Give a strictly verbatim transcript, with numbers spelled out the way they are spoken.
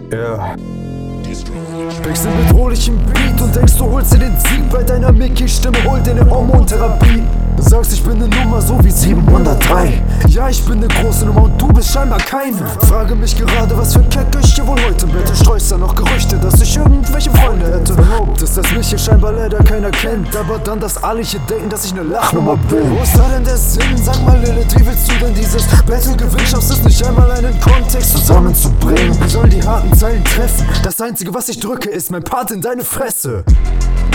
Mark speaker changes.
Speaker 1: Ja. Wechsel bedrohlich im Beat und denkst, du holst dir den Sieg bei deiner Mickey-Stimme, hol dir ne Hormontherapie. Du sagst, ich bin ne Nummer so wie siebenhundertdrei. Ja, ich bin ne große Nummer und du bist scheinbar keine. Frage mich gerade, was für Kacke ich hier wohl heute im Bett. Streust dann noch Gerüchte, dass ich irgendwelche Freunde hätte. Behauptest, dass mich hier scheinbar leider keiner kennt, aber dann, dass alle hier denken, dass ich ne Lachnummer bin. Wo ist da denn der Sinn? Sag mal Lilith, wie willst du denn dieses Battle gewinnen? Schaffst es nicht einmal einen Kontext zusammenzubringen? Wie sollen die harten Zeilen treffen? Das einzige, was ich drücke, ist mein Part in deine Fresse.